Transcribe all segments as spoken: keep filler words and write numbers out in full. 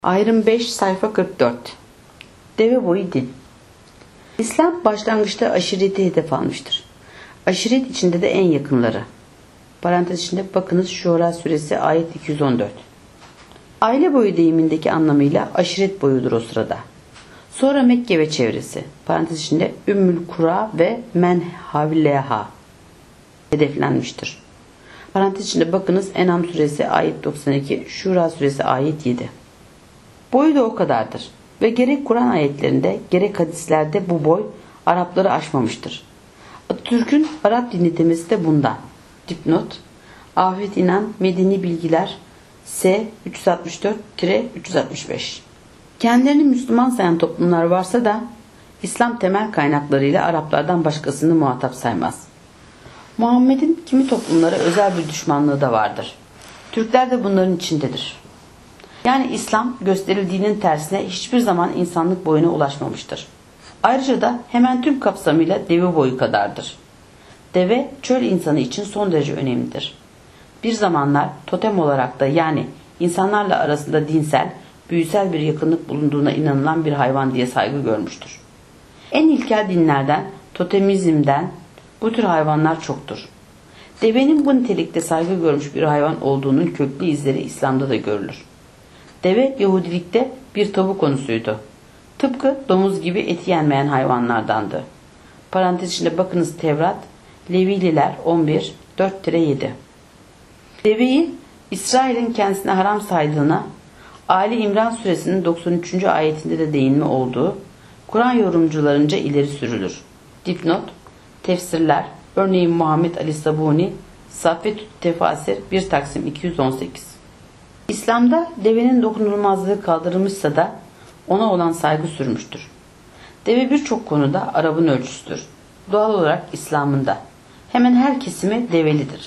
Ayrım beş sayfa kırk dört. Deve boyu din. İslam başlangıçta aşireti hedef almıştır. Aşiret içinde de en yakınları. Parantez içinde bakınız Şura suresi ayet iki yüz on dört. Aile boyu deyimindeki anlamıyla aşiret boyudur o sırada. Sonra Mekke ve çevresi. Parantez içinde Ümmül Kura ve Men Havleha hedeflenmiştir. Parantez içinde bakınız En'am suresi ayet doksan iki, Şura suresi ayet yedi. Boyu da o kadardır ve gerek Kur'an ayetlerinde gerek hadislerde bu boy Arapları aşmamıştır. Atatürk'ün Arap dini demesi de bundan. Dipnot: Afet İnan Medeni Bilgiler S üç yüz altmış dört üç yüz altmış beş. Kendilerini Müslüman sayan toplumlar varsa da İslam temel kaynaklarıyla Araplardan başkasını muhatap saymaz. Muhammed'in kimi toplumlara özel bir düşmanlığı da vardır. Türkler de bunların içindedir. Yani İslam gösterildiğinin tersine hiçbir zaman insanlık boyuna ulaşmamıştır. Ayrıca da hemen tüm kapsamıyla deve boyu kadardır. Deve çöl insanı için son derece önemlidir. Bir zamanlar totem olarak da yani insanlarla arasında dinsel, büyüsel bir yakınlık bulunduğuna inanılan bir hayvan diye saygı görmüştür. En ilkel dinlerden, totemizmden bu tür hayvanlar çoktur. Devenin bu nitelikte saygı görmüş bir hayvan olduğunun köklü izleri İslam'da da görülür. Deve Yahudilikte bir tabu konusuydu. Tıpkı domuz gibi eti yenmeyen hayvanlardandı. Parantez içinde bakınız Tevrat, Levililer on bir dört yedi. Deveyi İsrail'in kendisine haram saydığına Ali İmran suresinin doksan üçüncü ayetinde de değinme olduğu Kur'an yorumcularınca ileri sürülür. Dipnot: Tefsirler, örneğin Muhammed Ali Sabuni, Saffetü't Tefasir bir Taksim iki yüz on sekiz. İslam'da devenin dokunulmazlığı kaldırılmışsa da ona olan saygı sürmüştür. Deve birçok konuda Arap'ın ölçüsüdür. Doğal olarak İslam'ında hemen her kesimi develidir.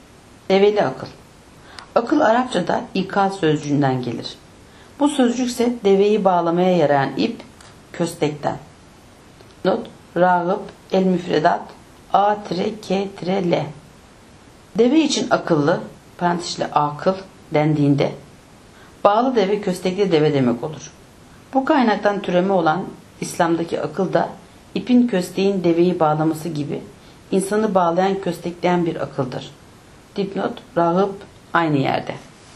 Develi akıl. Akıl Arapçada ikal sözcüğünden gelir. Bu sözcük ise deveyi bağlamaya yarayan ip, köstekten. Not: Rağıp El Müfredat A K L. Deve için akıllı, parantezle akıl dendiğinde bağlı deve köstekli deve demek olur. Bu kaynaktan türeme olan İslam'daki akıl da ipin kösteğin deveyi bağlaması gibi insanı bağlayan köstekleyen bir akıldır. Dipnot: Rağıp aynı yerde.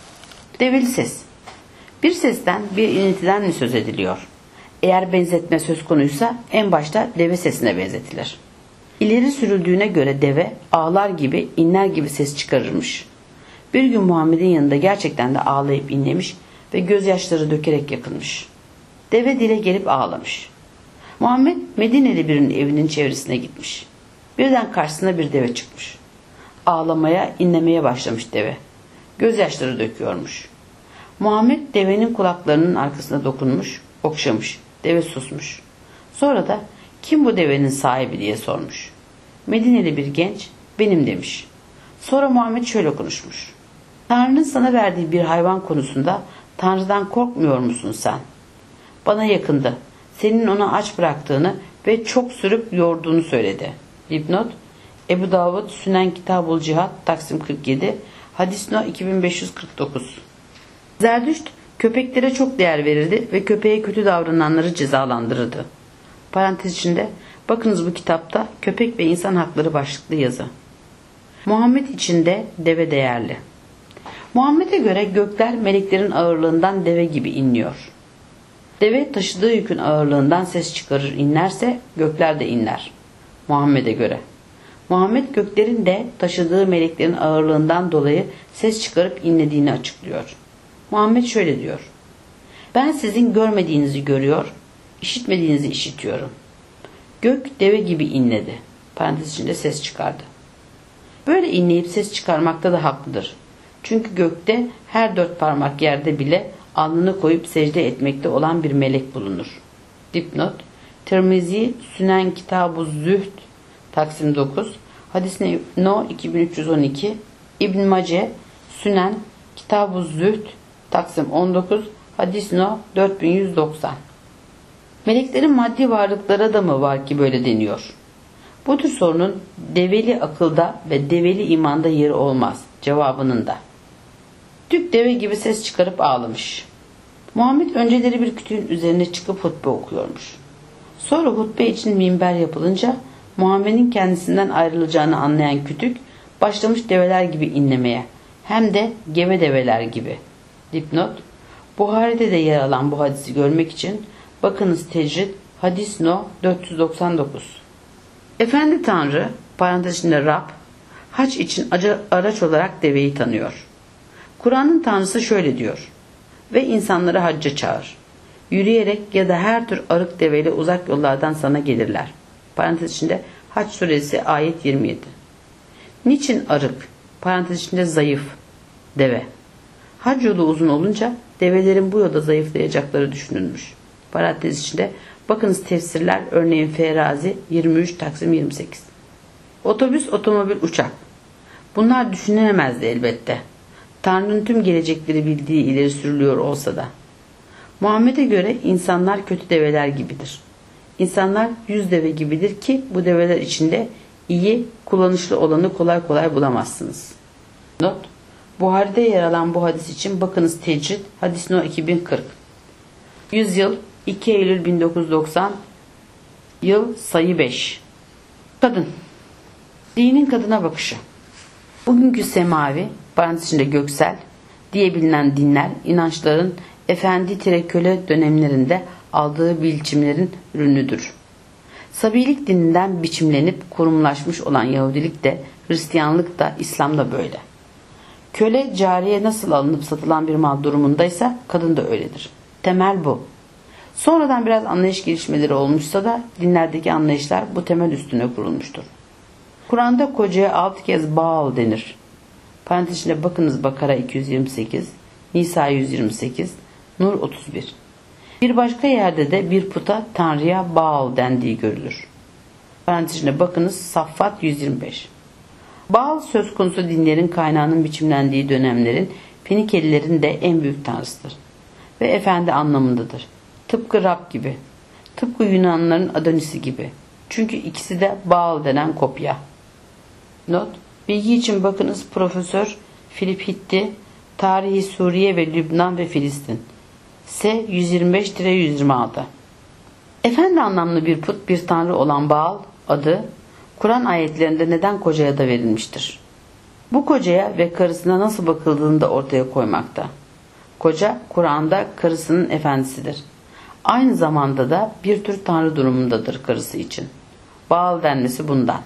Develi ses. Bir sesten bir iniltiden mi söz ediliyor? Eğer benzetme söz konuysa en başta deve sesine benzetilir. İleri sürüldüğüne göre deve ağlar gibi inler gibi ses çıkarırmış. Bir gün Muhammed'in yanında gerçekten de ağlayıp inlemiş ve gözyaşları dökerek yakınmış. Deve dile gelip ağlamış. Muhammed Medineli birinin evinin çevresine gitmiş. Birden karşısına bir deve çıkmış. Ağlamaya, inlemeye başlamış deve. Gözyaşları döküyormuş. Muhammed devenin kulaklarının arkasına dokunmuş, okşamış. Deve susmuş. Sonra da kim bu devenin sahibi diye sormuş. Medineli bir genç benim demiş. Sonra Muhammed şöyle konuşmuş. Tanrı'nın sana verdiği bir hayvan konusunda Tanrı'dan korkmuyor musun sen? Bana yakındı. Senin ona aç bıraktığını ve çok sürüp yorduğunu söyledi. Dipnot: Ebu Davud Sünen Kitabul Cihat Taksim kırk yedi Hadis no iki bin beş yüz kırk dokuz. Zerdüşt köpeklere çok değer verirdi ve köpeğe kötü davrananları cezalandırırdı. Parantez içinde bakınız bu kitapta köpek ve insan hakları başlıklı yazı. Muhammed için de deve değerli. Muhammed'e göre gökler meleklerin ağırlığından deve gibi inliyor. Deve taşıdığı yükün ağırlığından ses çıkarır inlerse gökler de inler. Muhammed'e göre. Muhammed göklerin de taşıdığı meleklerin ağırlığından dolayı ses çıkarıp inlediğini açıklıyor. Muhammed şöyle diyor. Ben sizin görmediğinizi görüyor, işitmediğinizi işitiyorum. Gök deve gibi inledi. Parantez içinde ses çıkardı. Böyle inleyip ses çıkarmakta da haklıdır. Çünkü gökte her dört parmak yerde bile alnını koyup secde etmekte olan bir melek bulunur. Dipnot: Tirmizi Sünen Kitab-ı Zühd Taksim dokuz Hadis no iki bin üç yüz on iki İbn Mace Sünen Kitab-ı Zühd Taksim on dokuz Hadis no dört bin yüz doksan. Meleklerin maddi varlıklara da mı var ki böyle deniyor? Bu tür sorunun develi akılda ve develi imanda yeri olmaz cevabının da. Dük deve gibi ses çıkarıp ağlamış. Muhammed önceleri bir kütüğün üzerine çıkıp hutbe okuyormuş. Sonra hutbe için minber yapılınca Muhammed'in kendisinden ayrılacağını anlayan kütük başlamış develer gibi inlemeye, hem de gebe develer gibi. Dipnot: Buhari'de de yer alan bu hadisi görmek için bakınız Tecrid, hadis no dört yüz doksan dokuz. Efendi Tanrı, parantez içinde Rab, hac için araç olarak deveyi tanıyor. Kur'an'ın Tanrısı şöyle diyor: ve insanları hacca çağır. Yürüyerek ya da her tür arık deveyle uzak yollardan sana gelirler. Parantez içinde Hac suresi ayet yirmi yedi. Niçin arık? Parantez içinde zayıf deve. Hac yolu uzun olunca develerin bu yolda zayıflayacakları düşünülmüş. Parantez içinde bakınız tefsirler, örneğin Ferazi yirmi üç Taksim yirmi sekiz. Otobüs, otomobil, uçak. Bunlar düşünülemezdi elbette. Tanrı'nın tüm gelecekleri bildiği ileri sürülüyor olsa da. Muhammed'e göre insanlar kötü develer gibidir. İnsanlar yüz deve gibidir ki bu develer içinde iyi, kullanışlı olanı kolay kolay bulamazsınız. Not: Buhari'de yer alan bu hadis için bakınız Tecrid, hadis no iki bin kırk. Yüzyıl iki Eylül bin dokuz yüz doksan. Yıl sayı beş. Kadın. Dinin kadına bakışı. Bugünkü semavi, parantez içinde göksel diye bilinen dinler, inançların efendi-köle dönemlerinde aldığı biçimlerin ürünüdür. Sabilik dininden biçimlenip kurumlaşmış olan Yahudilik de, Hristiyanlık da, İslam da böyle. Köle cariye nasıl alınıp satılan bir mal durumundaysa kadın da öyledir. Temel bu. Sonradan biraz anlayış gelişmeleri olmuşsa da dinlerdeki anlayışlar bu temel üstüne kurulmuştur. Kur'an'da kocaya altı kez Baal denir. Parantez içinde bakınız Bakara iki yüz yirmi sekiz, Nisa yüz yirmi sekiz, Nur otuz bir. Bir başka yerde de bir puta Tanrı'ya Baal dendiği görülür. Parantez içinde bakınız Saffat yüz yirmi beş. Baal söz konusu dinlerin kaynağının biçimlendiği dönemlerin Fenikelilerin de en büyük tanrısıdır. Ve efendi anlamındadır. Tıpkı Rab gibi. Tıpkı Yunanlıların Adonis'i gibi. Çünkü ikisi de Baal denen kopya. Not: Bilgi için bakınız Profesör Philip Hitti, Tarihi Suriye ve Lübnan ve Filistin. S yüz yirmi beş yüz yirmi altı. Efendi anlamlı bir put, bir tanrı olan Baal adı Kur'an ayetlerinde neden kocaya da verilmiştir? Bu kocaya ve karısına nasıl bakıldığını da ortaya koymakta. Koca Kur'an'da karısının efendisidir. Aynı zamanda da bir tür tanrı durumundadır karısı için. Baal denmesi bundan.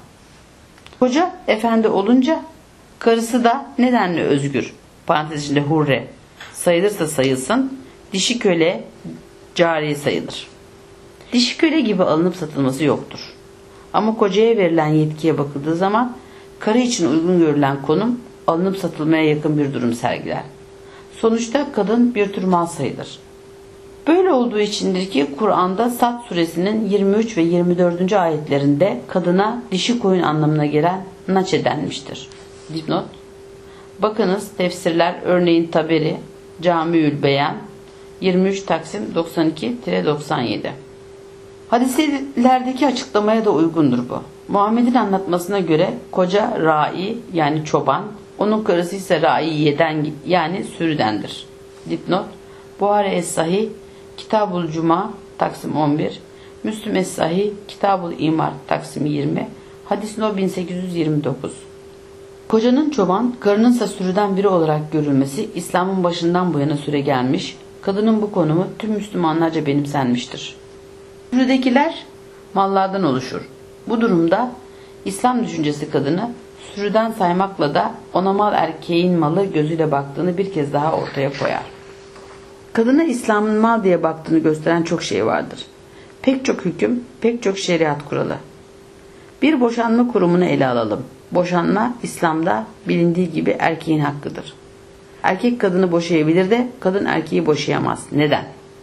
Koca efendi olunca karısı da nedenle özgür, parantez içinde hurre sayılırsa sayılsın, dişi köle cariye sayılır. Dişi köle gibi alınıp satılması yoktur. Ama kocaya verilen yetkiye bakıldığı zaman karı için uygun görülen konum alınıp satılmaya yakın bir durum sergiler. Sonuçta kadın bir tür mal sayılır. Böyle olduğu içindir ki Kur'an'da Sad suresinin yirmi üç ve yirmi dördüncü ayetlerinde kadına dişi koyun anlamına gelen naçe denmiştir. Dipnot: Bakınız tefsirler, örneğin Taberi, Camiül Beyan yirmi üç Taksim doksan iki doksan yedi. Hadislerdeki açıklamaya da uygundur bu. Muhammed'in anlatmasına göre koca Ra'i yani çoban, onun karısı ise Ra'i yeden yani sürüdendir. Dipnot: Buhari Es-Sahih, Kitabul Cuma, Taksim on bir, Müslüm Es-Sahih, Kitabul İmar, Taksim yirmi, Hadis no bin sekiz yüz yirmi dokuz. Kocanın çoban, karınınsa sürüden biri olarak görülmesi İslam'ın başından bu yana süre gelmiş, kadının bu konumu tüm Müslümanlarca benimsenmiştir. Sürüdekiler mallardan oluşur. Bu durumda İslam düşüncesi kadını sürüden saymakla da ona mal erkeğin malı gözüyle baktığını bir kez daha ortaya koyar. Kadına İslam'ın mal diye baktığını gösteren çok şey vardır. Pek çok hüküm, pek çok şeriat kuralı. Bir boşanma kurumunu ele alalım. Boşanma İslam'da bilindiği gibi erkeğin hakkıdır. Erkek kadını boşayabilir de kadın erkeği boşayamaz. Neden?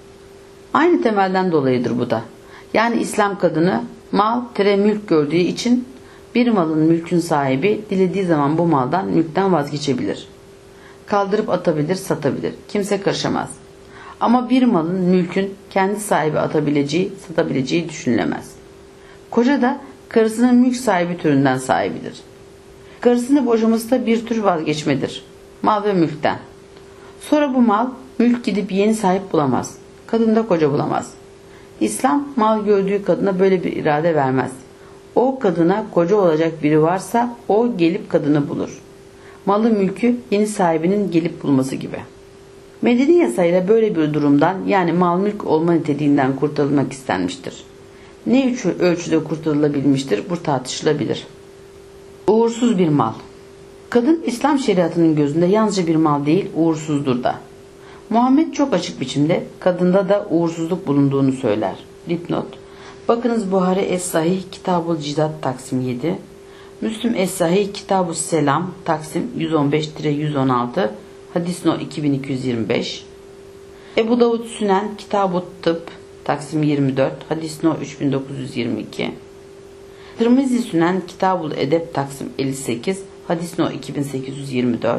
Aynı temelden dolayıdır bu da. Yani İslam kadını mal tere mülk gördüğü için bir malın mülkün sahibi dilediği zaman bu maldan, mülkten vazgeçebilir. Kaldırıp atabilir, satabilir. Kimse karışamaz. Ama bir malın, mülkün kendi sahibi atabileceği, satabileceği düşünülemez. Koca da karısının mülk sahibi türünden sahibidir. Karısını boşaması da bir tür vazgeçmedir. Mal ve mülkten. Sonra bu mal Mülk gidip yeni sahip bulamaz. Kadın da koca bulamaz. İslam mal gördüğü kadına böyle bir irade vermez. O kadına koca olacak biri varsa o gelip kadını bulur. Malı mülkü yeni sahibinin gelip bulması gibi. Medeni yasayla böyle bir durumdan, yani mal mülk olma niteliğinden kurtarılmak istenmiştir. Ne ölçüde kurtarılabilmiştir bu tartışılabilir. Uğursuz bir mal. Kadın İslam şeriatının gözünde yalnızca bir mal değil, uğursuzdur da. Muhammed çok açık biçimde kadında da uğursuzluk bulunduğunu söyler. Dipnot: bakınız Buhari Es-Sahih Kitab-ül Cidat Taksim yedi, Müslüm Es-Sahih Kitab-ül Selam Taksim yüz on beş yüz on altı, Hadis no iki bin iki yüz yirmi beş, Ebu Davud Sünen Kitab-ül Tıp Taksim yirmi dört, Hadis no üç bin dokuz yüz yirmi iki, Tirmizi Sünen Kitab-ül Edeb Taksim elli sekiz, Hadis no iki bin sekiz yüz yirmi dört,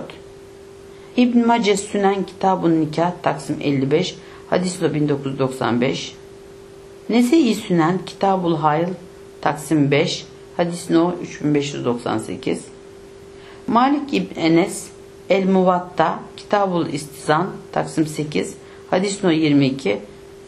İbn Mace Sünen Kitab-ül Nikah Taksim elli beş, Hadis no bin dokuz yüz doksan beş, Nese'i Sünen Kitab-ül Hayl Taksim beş, Hadis no üç bin beş yüz doksan sekiz, Malik İbn Enes El Muvatta Kitab-ül İstizan Taksim sekiz, Hadis no yirmi iki,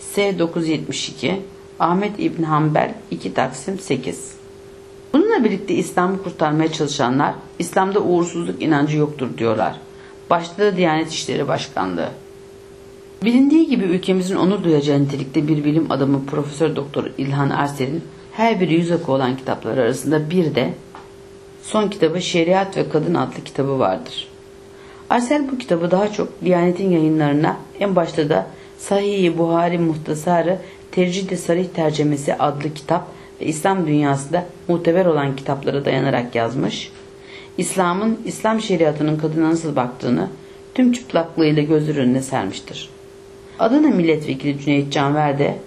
S dokuz yüz yetmiş iki, Ahmet İbn Hanbel iki Taksim sekiz. Bununla birlikte İslam'ı kurtarmaya çalışanlar İslam'da uğursuzluk inancı yoktur diyorlar. Başta da Diyanet İşleri Başkanlığı. Bilindiği gibi ülkemizin onur duyacağı nitelikte bir bilim adamı Profesör Doktor İlhan Ersel'in her biri yüz akı olan kitapları arasında bir de son kitabı Şeriat ve Kadın adlı kitabı vardır. Ersel bu kitabı daha çok Diyanet'in yayınlarına, en başta da Sahih-i Buhari Muhtasarı Tercih-i Sarih Tercemesi adlı kitap ve İslam dünyasında muteber olan kitaplara dayanarak yazmış, İslam'ın, İslam şeriatının kadına nasıl baktığını tüm çıplaklığıyla gözler önüne sermiştir. Adana Milletvekili Cüneyt Canver de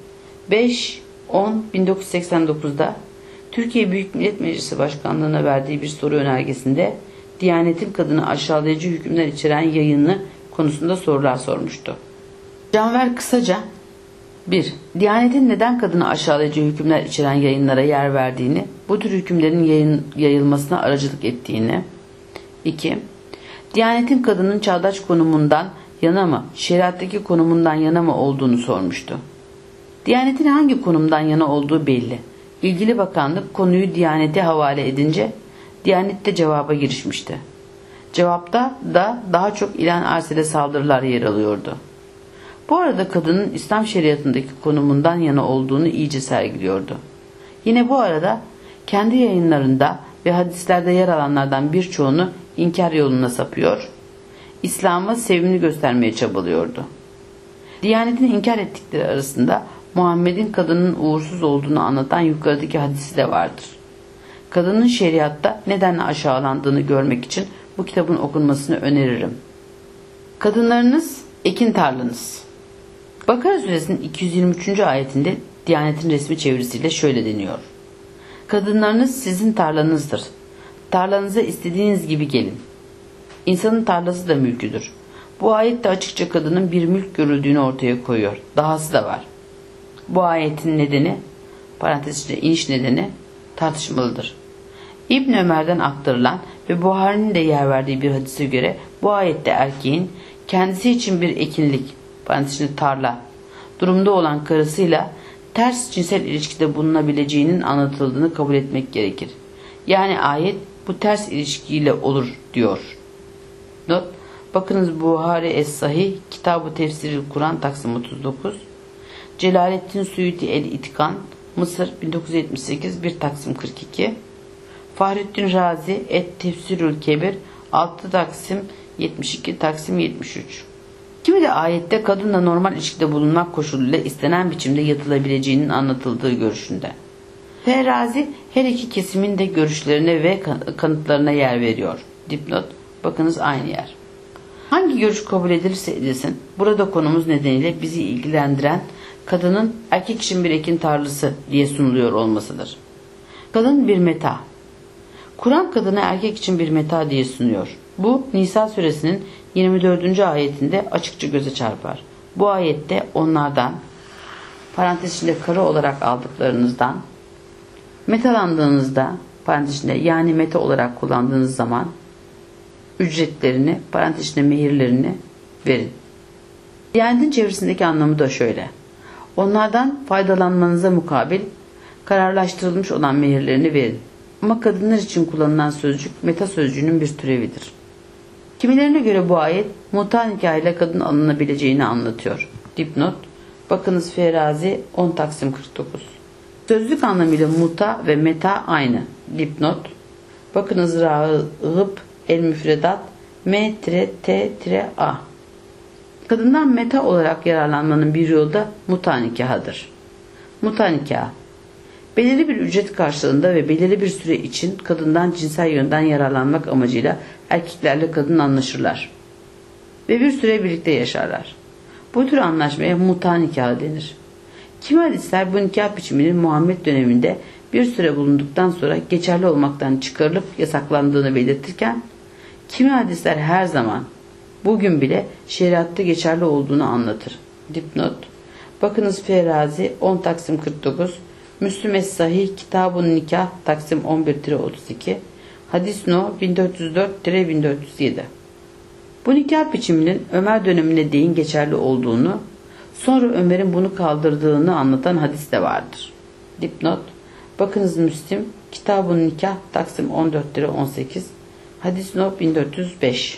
beş on bin dokuz yüz seksen dokuz'da Türkiye Büyük Millet Meclisi Başkanlığı'na verdiği bir soru önergesinde Diyanet'in kadını aşağılayıcı hükümler içeren yayını konusunda sorular sormuştu. Canver kısaca bir Diyanet'in neden kadını aşağılayıcı hükümler içeren yayınlara yer verdiğini, bu tür hükümlerin yayın, yayılmasına aracılık ettiğini. iki Diyanet'in kadının çağdaş konumundan yana mı, şeriattaki konumundan yana mı olduğunu sormuştu. Diyanet'in hangi konumdan yana olduğu belli. İlgili bakanlık konuyu Diyanet'e havale edince Diyanet de cevaba girişmişti. Cevapta da daha çok İlhan Ersel'e saldırılar yer alıyordu. Bu arada kadının İslam şeriatındaki konumundan yana olduğunu iyice sergiliyordu. Yine bu arada kendi yayınlarında ve hadislerde yer alanlardan birçoğunu inkar yoluna sapıyor, İslam'a sevimli göstermeye çabalıyordu. Diyanet'in inkar ettikleri arasında Muhammed'in kadının uğursuz olduğunu anlatan yukarıdaki hadisi de vardır. Kadının şeriatta neden aşağılandığını görmek için bu kitabın okunmasını öneririm. Kadınlarınız ekin tarlanız. Bakara suresinin iki yüz yirmi üçüncü ayetinde Diyanet'in resmi çevirisiyle şöyle deniyor: kadınlarınız sizin tarlanızdır. Tarlanıza istediğiniz gibi gelin. İnsanın tarlası da mülküdür. Bu ayette açıkça kadının bir mülk görüldüğünü ortaya koyuyor. Dahası da var. Bu ayetin nedeni, parantez içinde iniş nedeni tartışmalıdır. İbn Ömer'den aktarılan ve Buhari'nin de yer verdiği bir hadise göre bu ayette erkeğin kendisi için bir ekinlik, parantez içinde tarla, durumda olan karısıyla ters cinsel ilişkide bulunabileceğinin anlatıldığını kabul etmek gerekir. Yani ayet bu ters ilişkiyle olur diyor. Not: bakınız Buhari Es-Sahih Kitab-ı Tefsiril Kur'an Taksim otuz dokuz, Celaleddin Suyuti El-İtkan Mısır bin dokuz yüz yetmiş sekiz bir Taksim kırk iki, Fahrettin Razi Et Tefsirül Kebir altı Taksim yetmiş iki Taksim yetmiş üç. Kimi de ayette kadınla normal ilişkide bulunmak koşuluyla istenen biçimde yatılabileceğinin anlatıldığı görüşünde. Ferrazi her iki kesimin de görüşlerine ve kanıtlarına yer veriyor. Dipnot: bakınız aynı yer. Hangi görüş kabul edilirse edilsin, burada konumuz nedeniyle bizi ilgilendiren kadının erkek için bir ekin tarlası diye sunuluyor olmasıdır. Kadın bir meta. Kur'an kadını erkek için bir meta diye sunuyor. Bu Nisa suresinin yirmi dördüncü ayetinde açıkça göze çarpar. Bu ayette onlardan, parantez içinde karı olarak aldıklarınızdan, metalandığınızda, parantez içinde yani meta olarak kullandığınız zaman ücretlerini, parantez içinde mehirlerini verin. Diyanetin çevresindeki anlamı da şöyle: onlardan faydalanmanıza mukabil kararlaştırılmış olan mehirlerini verin. Ama kadınlar için kullanılan sözcük meta sözcüğünün bir türevidir. Kimilerine göre bu ayet muta nikahıyla kadın alınabileceğini anlatıyor. Dipnot: bakınız Ferazi on Taksim kırk dokuz. Sözlük anlamıyla muta ve meta aynı. Dipnot: bakınız Rağıp el müfredat M T A. Kadından meta olarak yararlanmanın bir yolu da muta nikahıdır. Muta nikahı, belirli bir ücret karşılığında ve belirli bir süre için kadından cinsel yönden yararlanmak amacıyla erkeklerle kadın anlaşırlar ve bir süre birlikte yaşarlar. Bu tür anlaşmaya muta nikahı denir. Kimi hadisler bu nikah biçiminin Muhammed döneminde bir süre bulunduktan sonra geçerli olmaktan çıkarılıp yasaklandığını belirtirken, kimi hadisler her zaman, bugün bile şeriatta geçerli olduğunu anlatır. Dipnot: bakınız Ferazi on Taksim kırk dokuz, Müslüm Es-Sahih Kitab-ı Nikah Taksim on bir otuz iki, Hadis No bin dört yüz dört bin dört yüz yedi. Bu nikah biçiminin Ömer dönemine değin geçerli olduğunu, sonra Ömer'in bunu kaldırdığını anlatan hadis de vardır. Dipnot: bakınız Müslim Kitab-ı Nikah Taksim on dört on sekiz, Hadis No bin dört yüz beş.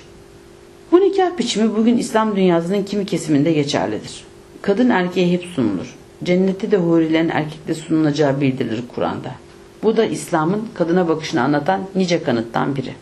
Bu nikah biçimi bugün İslam dünyasının kimi kesiminde geçerlidir. Kadın erkeğe hep sunulur. Cennette de hurilerin erkekle sunulacağı bildirilir Kur'an'da. Bu da İslam'ın kadına bakışını anlatan nice kanıttan biri.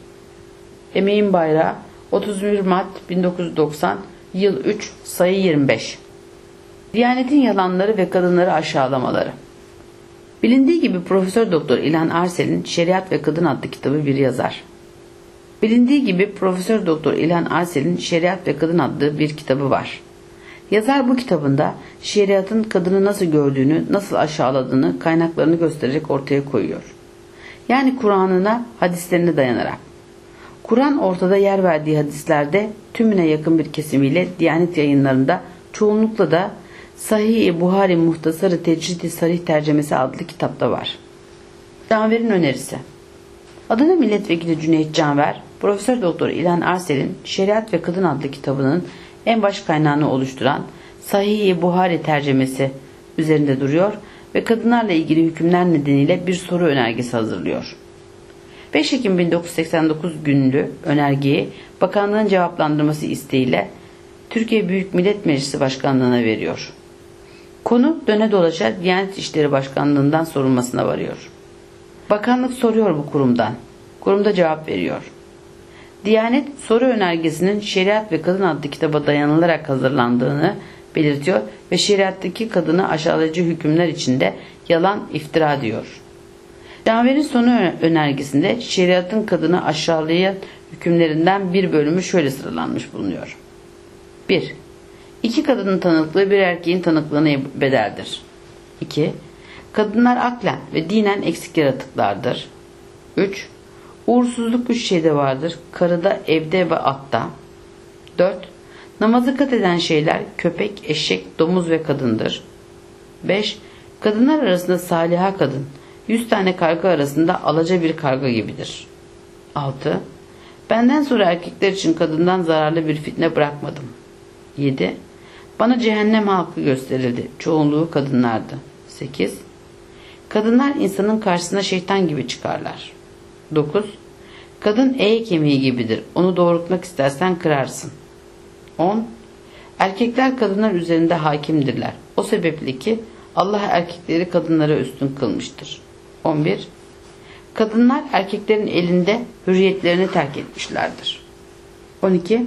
Emeğin Bayrağı otuz bir Mart bin dokuz yüz doksan, yıl üç, sayı yirmi beş. Diyanetin yalanları ve kadınları aşağılamaları. Bilindiği gibi Profesör Doktor İlhan Arsel'in Şeriat ve Kadın adlı kitabı bir yazar. Bilindiği gibi Profesör Doktor İlhan Arsel'in Şeriat ve Kadın adlı bir kitabı var. Yazar bu kitabında şeriatın kadını nasıl gördüğünü, nasıl aşağıladığını, kaynaklarını göstererek ortaya koyuyor. Yani Kur'an'ına, hadislerine dayanarak. Kur'an ortada yer verdiği hadislerde tümüne yakın bir kesimiyle Diyanet Yayınları'nda, çoğunlukla da Sahih-i Buhari Muhtasar-ı Tecrid-i Sarih tercemesi adlı kitapta var. Canver'in önerisi. Adana Milletvekili Cüneyt Canver, Profesör Doktor İlhan Arsel'in Şeriat ve Kadın adlı kitabının en baş kaynağını oluşturan Sahih-i Buhari tercemesi üzerinde duruyor ve kadınlarla ilgili hükümler nedeniyle bir soru önergesi hazırlıyor. beş Ekim bin dokuz yüz seksen dokuz günlü önergeyi bakanlığın cevaplandırması isteğiyle Türkiye Büyük Millet Meclisi Başkanlığı'na veriyor. Konu döne dolaşa Diyanet İşleri Başkanlığı'ndan sorulmasına varıyor. Bakanlık soruyor bu kurumdan. Kurum da cevap veriyor. Diyanet soru önergesinin Şeriat ve Kadın adlı kitaba dayanılarak hazırlandığını belirtiyor ve şeriattaki kadını aşağılayıcı hükümler içinde yalan, iftira diyor. Canver'in sonu önergesinde şeriatın kadını aşağılayan hükümlerinden bir bölümü şöyle sıralanmış bulunuyor. bir. İki kadının tanıklığı bir erkeğin tanıklığına bedeldir. iki. Kadınlar aklen ve dinen eksik yaratıklardır. üç. Uğursuzluk üç şeyde vardır. Karıda, evde ve atta. dört. Namazı kat eden şeyler köpek, eşek, domuz ve kadındır. beş. Kadınlar arasında saliha kadın, yüz tane karga arasında alaca bir karga gibidir. altı. Benden sonra erkekler için kadından zararlı bir fitne bırakmadım. yedi. Bana cehennem halkı gösterildi. Çoğunluğu kadınlardı. sekiz. Kadınlar insanın karşısına şeytan gibi çıkarlar. dokuz. Kadın eğ kemiği gibidir. Onu doğrultmak istersen kırarsın. on. Erkekler kadınlar üzerinde hakimdirler. O sebeple ki Allah erkekleri kadınlara üstün kılmıştır. on bir. Kadınlar erkeklerin elinde hürriyetlerini terk etmişlerdir. on iki.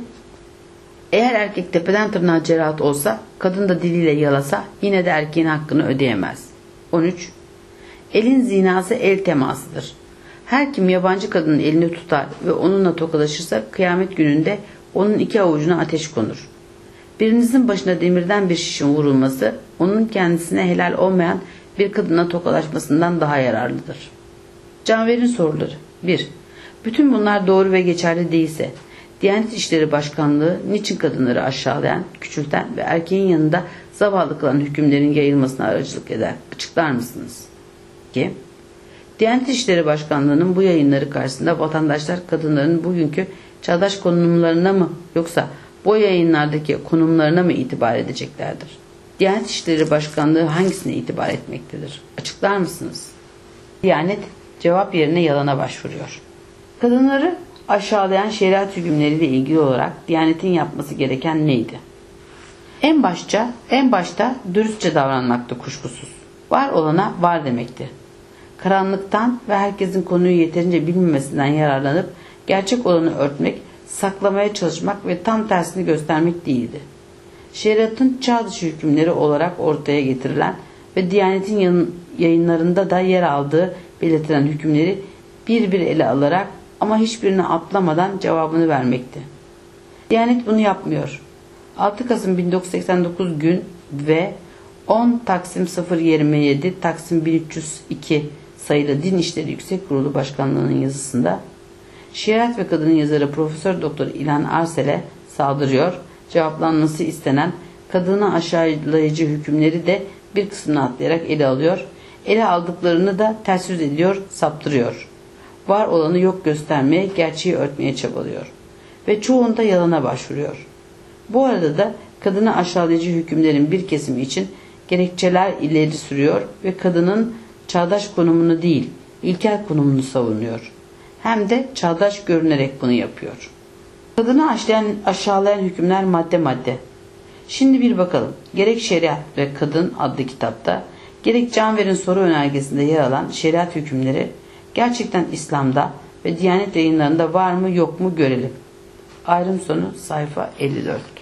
Eğer erkek tepeden tırnağa cerahat olsa, kadın da diliyle yalasa yine de erkeğin hakkını ödeyemez. on üç. Elin zinası el temasıdır. Her kim yabancı kadının elini tutar ve onunla tokalaşırsa kıyamet gününde onun iki avucuna ateş konur. Birinizin başına demirden bir şişin vurulması onun kendisine helal olmayan bir kadına tokalaşmasından daha yararlıdır. Canver'in soruları. bir. Bütün bunlar doğru ve geçerli değilse Diyanet İşleri Başkanlığı niçin kadınları aşağılayan, küçülten ve erkeğin yanında zavallı kılan hükümlerin yayılmasına aracılık eder? Açıklar mısınız? iki. Diyanet İşleri Başkanlığı'nın bu yayınları karşısında vatandaşlar kadınların bugünkü çağdaş konumlarına mı yoksa bu yayınlardaki konumlarına mı itibar edeceklerdir? Diyanet İşleri Başkanlığı hangisine itibar etmektedir? Açıklar mısınız? Diyanet cevap yerine yalana başvuruyor. Kadınları aşağılayan şeriat hükümleriyle ilgili olarak Diyanet'in yapması gereken neydi? En başta, en başta dürüstçe davranmaktı kuşkusuz. Var olana var demekti. Karanlıktan ve herkesin konuyu yeterince bilmemesinden yararlanıp gerçek olanı örtmek, saklamaya çalışmak ve tam tersini göstermek değildi. Şeriatın çağ dışı hükümleri olarak ortaya getirilen ve Diyanet'in yayınlarında da yer aldığı belirtilen hükümleri bir bir ele alarak ama hiçbirini atlamadan cevabını vermekti. Diyanet bunu yapmıyor. altı Kasım bin dokuz yüz seksen dokuz gün ve on Taksim sıfır yirmi yedi Taksim bin üç yüz iki sayılı Din İşleri Yüksek Kurulu Başkanlığı'nın yazısında Şeriat ve Kadının yazarı Profesör Doktor İlhan Arsel'e saldırıyor, cevaplanması istenen kadını aşağılayıcı hükümleri de bir kısmını atlayarak ele alıyor, ele aldıklarını da ters yüz ediyor, saptırıyor. Var olanı yok göstermeye, gerçeği örtmeye çabalıyor ve çoğunda yalana başvuruyor. Bu arada da kadını aşağılayıcı hükümlerin bir kesimi için gerekçeler ileri sürüyor ve kadının çağdaş konumunu değil, ilkel konumunu savunuyor. Hem de çağdaş görünerek bunu yapıyor. Kadını aşağılayan, aşağılayan hükümler madde madde. Şimdi bir bakalım. Gerek Şeriat ve Kadın adlı kitapta, gerek Canver'in soru önergesinde yer alan şeriat hükümleri gerçekten İslam'da ve Diyanet yayınlarında var mı yok mu görelim. Ayrım sonu sayfa elli dört.